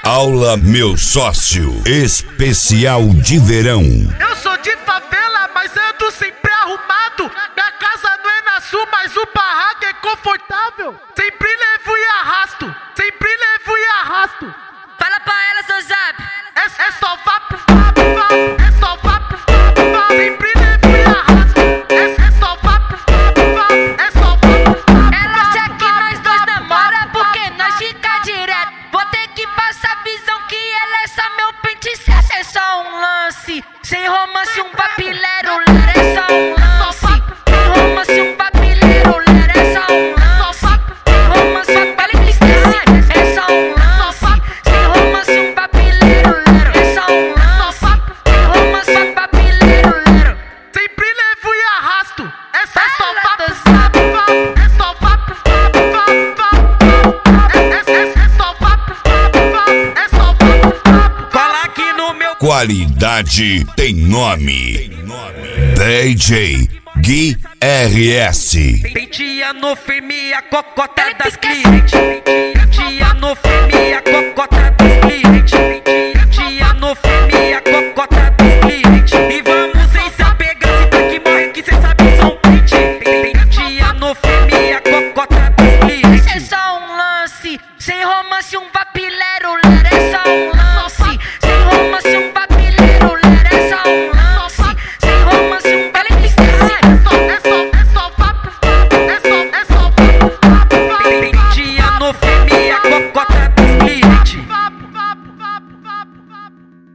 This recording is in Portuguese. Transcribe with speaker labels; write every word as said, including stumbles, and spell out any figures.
Speaker 1: Aula Meu Sócio, especial de verão.
Speaker 2: Eu sou de favela, mas ando sempre arrumado. Minha casa não é na sul, mas o barraco é confortável. Sempre levo e arrasto, sempre levo e arrasto.
Speaker 3: Fala pra ela, seu zap.
Speaker 2: É, é só vá pro vapo, vapo. É só vá pro vapo, vapo. Sempre levo e arrasto. É, é só vá pro vapo, vapo. É só vá pro vapo.
Speaker 3: Ela acha que nós dois namora porque nós fica direto. Vou ter que passar a visão que ela é só meu pente certo. É só um lance, sem romance, um papilero, lera. É só um lance, sem romance, um papilero, lera. É só um lance, sem romance, um papilero. É só um lance, sem romance, um papilero, lera. É só um lance, sem romance, um papilero, lera.
Speaker 2: Sempre levo e arrasto. É só, é só vá pro vapo, vapo. É só vá pro vapo, vapo, vapo. É, é, é, é só vá pro vapo, vapo. É só vá pro vapo.
Speaker 4: Cola aqui no meu.
Speaker 1: Qualidade tem nome. D J Gui R S.
Speaker 4: Penteando firme a cocota das clientes. Penteando firme.